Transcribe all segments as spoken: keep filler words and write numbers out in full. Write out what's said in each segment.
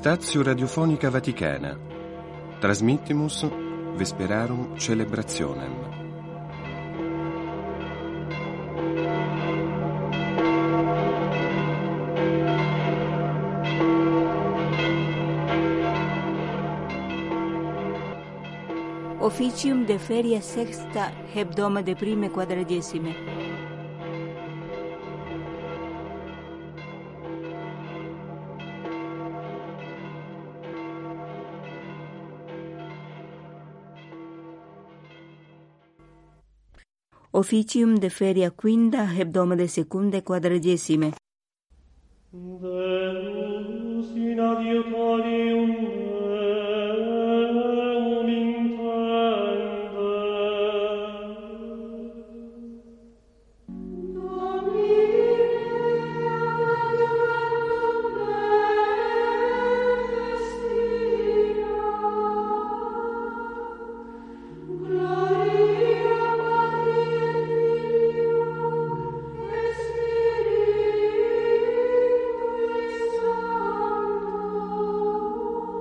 Stazio Radiofonica Vaticana. Transmittimus Vesperarum Celebrationem. Officium de feria sexta hebdoma de prime quadragesime. Officium de feria quinta hebdoma de secunde quadragesime. Deus in adiutorium meum intende. Domine adiutorium meum destina. Gloria Patri et Filio et Spiritui Sancto.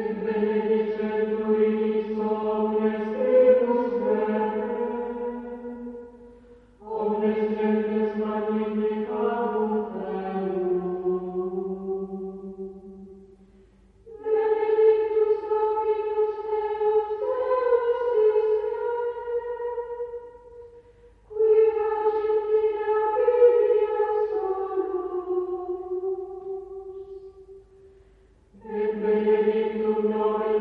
Benedictum nomen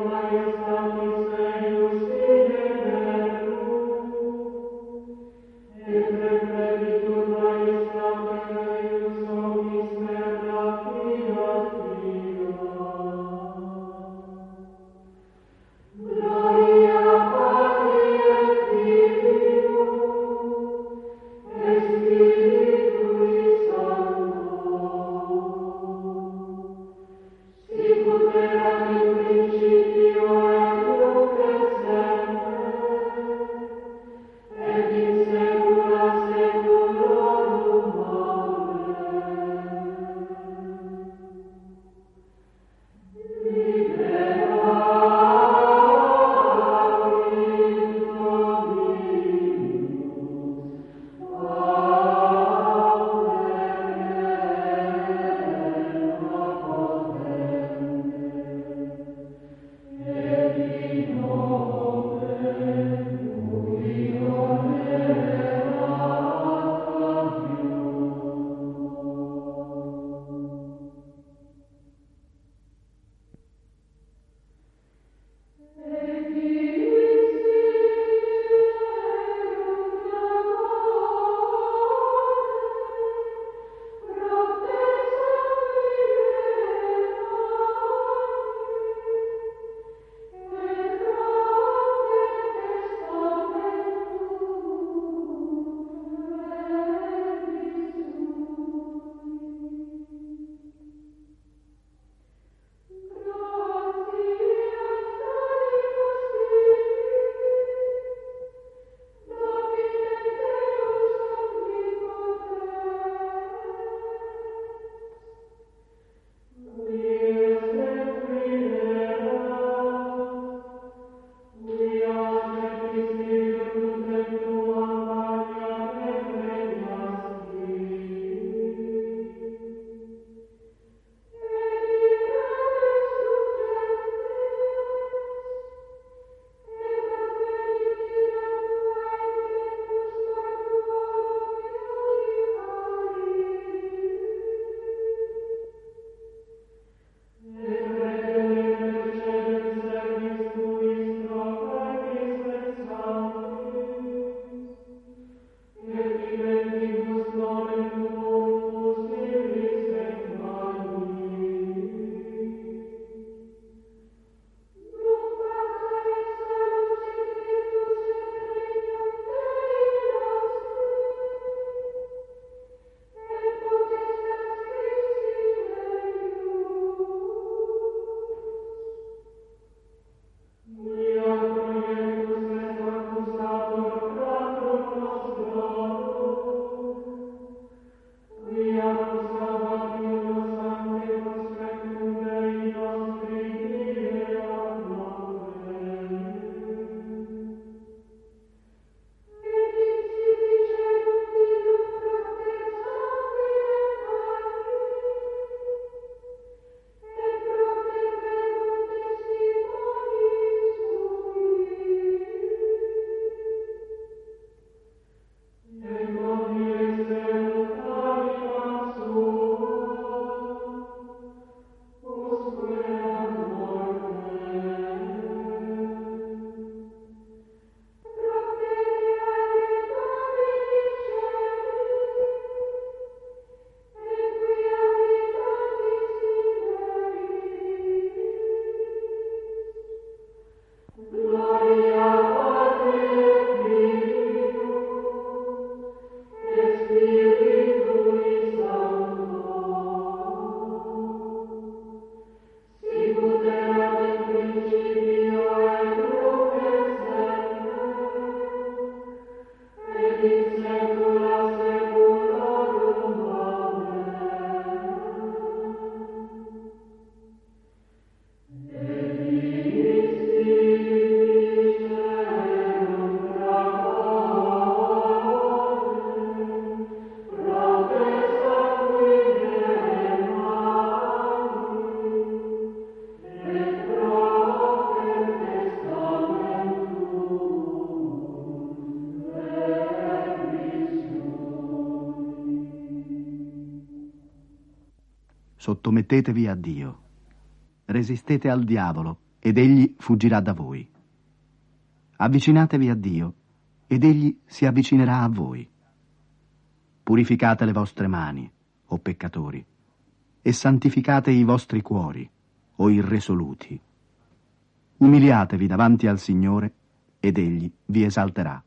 sottomettetevi a Dio. Resistete al diavolo ed egli fuggirà da voi. Avvicinatevi a Dio ed egli si avvicinerà a voi. Purificate le vostre mani, o peccatori, e santificate i vostri cuori, o irresoluti. Umiliatevi davanti al Signore ed egli vi esalterà.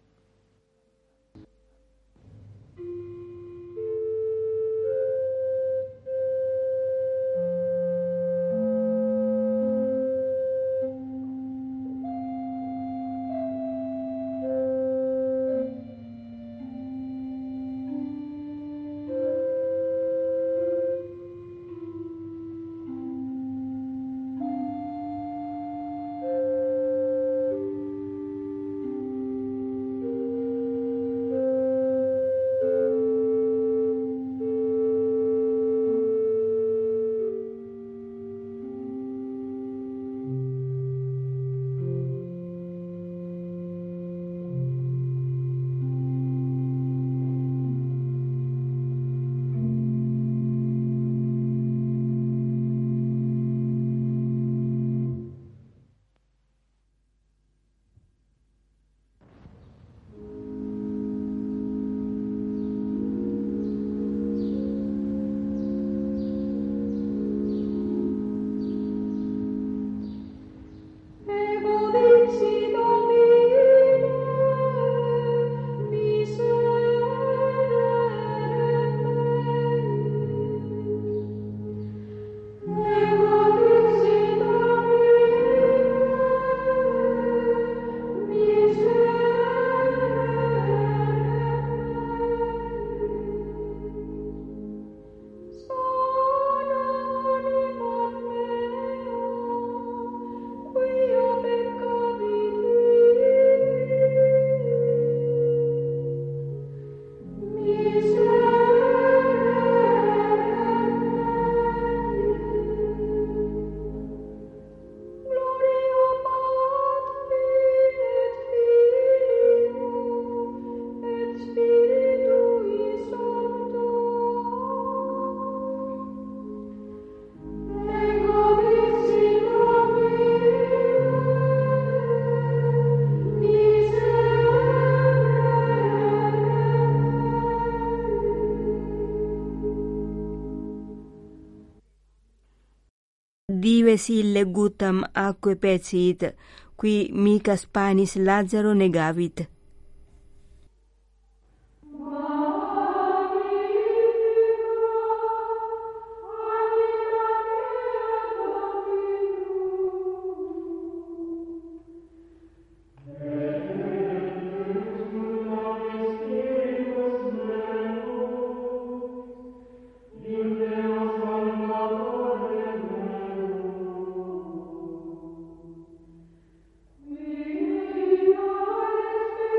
Dives ille guttam acque pecit, qui micas panis Lazaro negavit. Via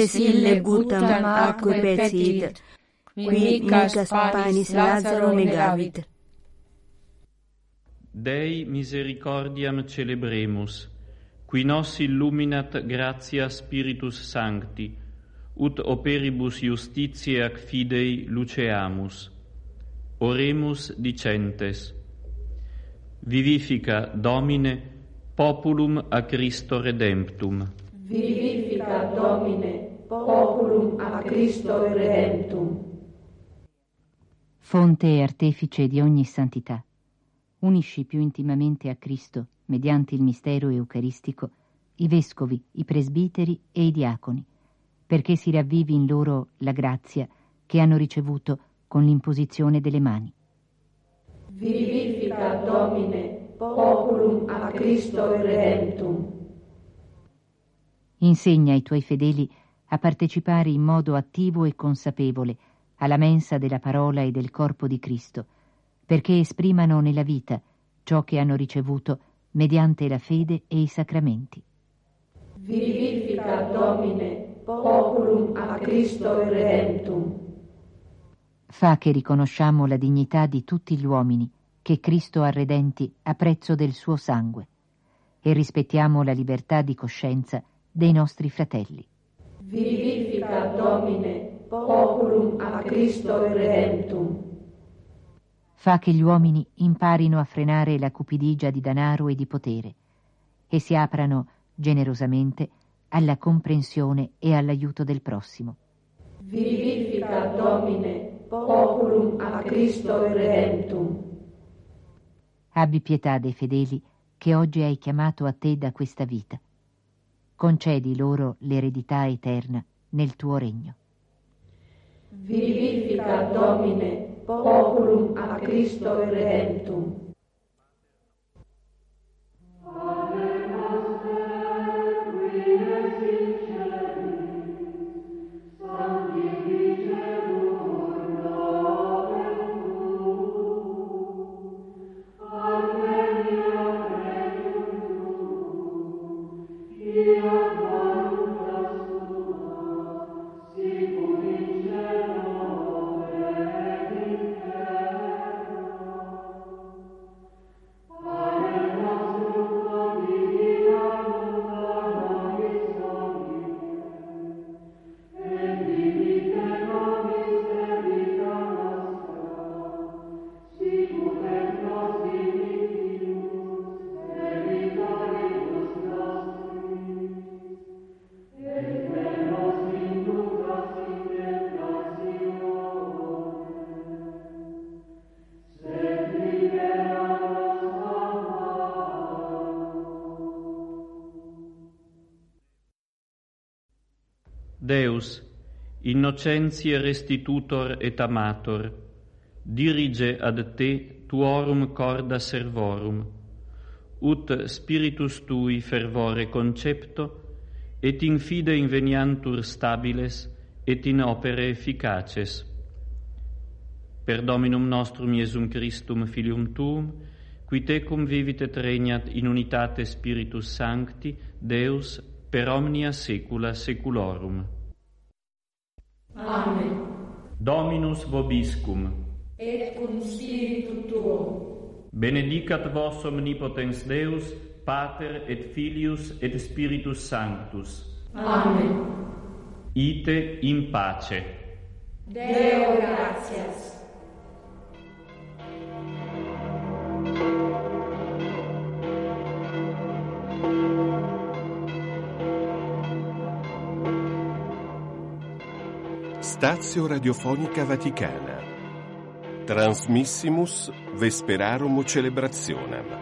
sille guttam atque pecit, qui micas panis Lazaro negavit. Dei misericordiam celebremus, qui nos illuminat gratia Spiritus Sancti, ut operibus justitiae ac fidei luceamus. Oremus dicentes: Vivifica, Domine, populum a Christo redemptum. Vivifica, Domine, populum a Christo redemptum. Fonte e artefice di ogni santità, unisci più intimamente a Cristo, mediante il mistero eucaristico, i vescovi, i presbiteri e i diaconi, perché si ravvivi in loro la grazia che hanno ricevuto con l'imposizione delle mani. Vivifica, Domine, populum a Christo redemptum. Insegna ai tuoi fedeli a partecipare in modo attivo e consapevole alla mensa della parola e del corpo di Cristo, perché esprimano nella vita ciò che hanno ricevuto mediante la fede e i sacramenti. Vivifica, Domine, populum a Christo redemptum. Fa che riconosciamo la dignità di tutti gli uomini che Cristo ha redenti a prezzo del suo sangue e rispettiamo la libertà di coscienza dei nostri fratelli. Vivifica, Domine, populum a Christo redemptum. Fa che gli uomini imparino a frenare la cupidigia di denaro e di potere e si aprano generosamente alla comprensione e all'aiuto del prossimo. Vivifica, Domine, populum a Christo redemptum. Abbi pietà dei fedeli che oggi hai chiamato a te da questa vita. Concedi loro l'eredità eterna nel tuo regno. Vivifica, Domine, populum a Christo redemptum. Deus, innocentiae restitutor et amator, dirige ad te tuorum corda servorum, ut spiritus tui fervore concepto, et in fide inveniantur stabiles, et in opere efficaces. Per Dominum nostrum Iesum Christum Filium Tuum, qui tecum vivit et regnat in unitate Spiritus Sancti, Deus, per omnia saecula saeculorum. Amen. Dominus vobiscum. Et cum spiritu tuo. Benedicat vos omnipotens Deus, Pater et Filius et Spiritus Sanctus. Amen. Ite in pace. Deo gratias. Stazio Radiofonica Vaticana. Transmissimus Vesperarum Celebrationem.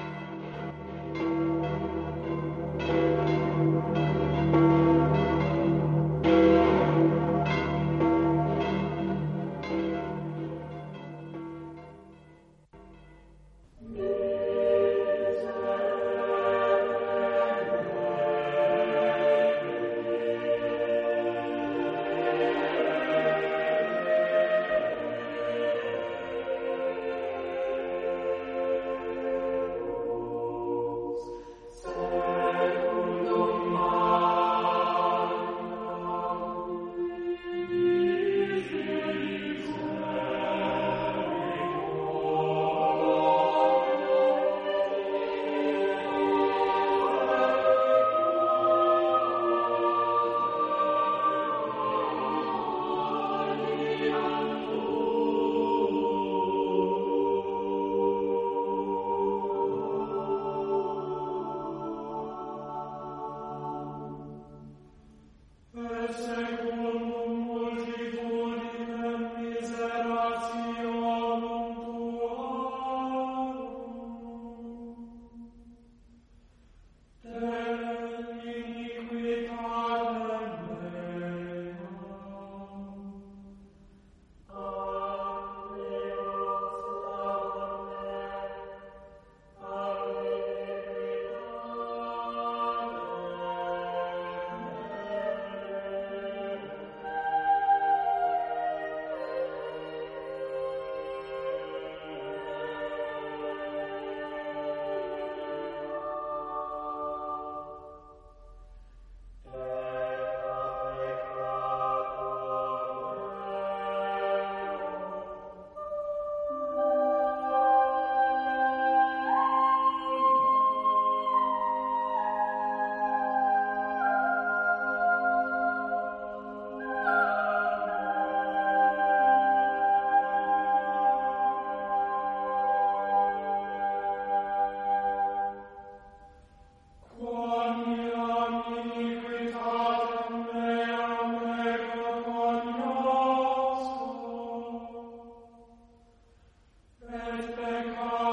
peccato